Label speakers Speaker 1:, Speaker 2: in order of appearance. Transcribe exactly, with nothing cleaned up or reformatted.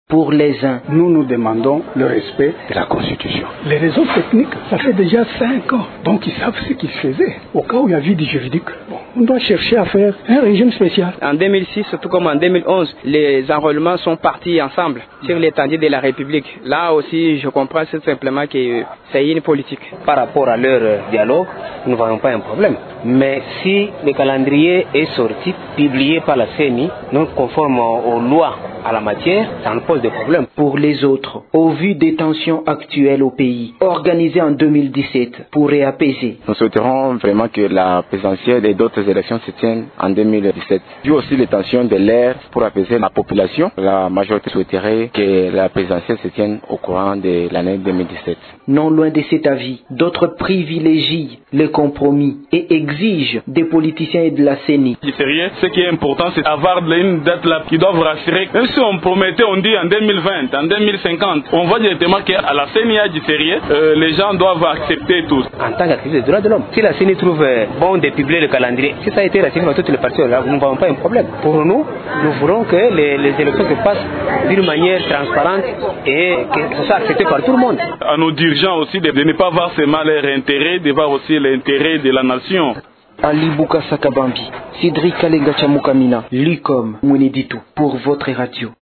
Speaker 1: Pour les uns,
Speaker 2: nous nous demandons le respect de la Constitution. Les raisons techniques, ça fait déjà cinq ans. Donc ils savent ce qu'ils faisaient. Au cas où il y a vide juridique, bon, on doit chercher à faire un régime spécial.
Speaker 3: En deux mille six, tout comme en deux mille onze, les enrôlements sont partis ensemble sur l'étendue de la République. Là aussi, je comprends tout simplement que c'est une politique.
Speaker 4: Par rapport à leur dialogue, nous ne voyons pas un problème. Mais si le calendrier est sorti, publié par la C E N I, non conforme aux lois à la matière, ça nous pose des problèmes.
Speaker 1: Pour les autres, au vu des tensions actuelles au pays, organisées en deux mille dix-sept pour réapaiser.
Speaker 5: Nous souhaiterons vraiment que la présidentielle et d'autres élections se tiennent en deux mille dix-sept. Vu aussi les tensions de l'air pour apaiser la population, la majorité souhaiterait que la présidentielle se tienne au courant de l'année deux mille dix-sept.
Speaker 1: Non loin de cet avis, d'autres privilégient le compromis et exigent des politiciens et de la C E N I.
Speaker 6: Ce qui est important, c'est d'avoir une date là qui doivent rassurer. Même si on promettait, on dit en deux mille vingt, en deux mille cinquante, on voit directement qu'à la C E N I a du sérieux, euh, les gens doivent accepter tout.
Speaker 4: En tant qu'activiste des droits de l'homme, si la C E N I trouve bon de publier le calendrier, si ça a été ratifié par toutes les parties, là, nous ne voyons pas un problème. Pour nous, nous voulons que les, les élections se passent d'une manière transparente et que ce soit accepté par tout le monde.
Speaker 6: À nos dirigeants aussi de, de ne pas voir seulement leur intérêt, de voir aussi l'intérêt de la nation.
Speaker 1: Ali Bouka Sakabambi, Cédric Alenga Chamukamina, Lucom Mweneditu pour votre radio.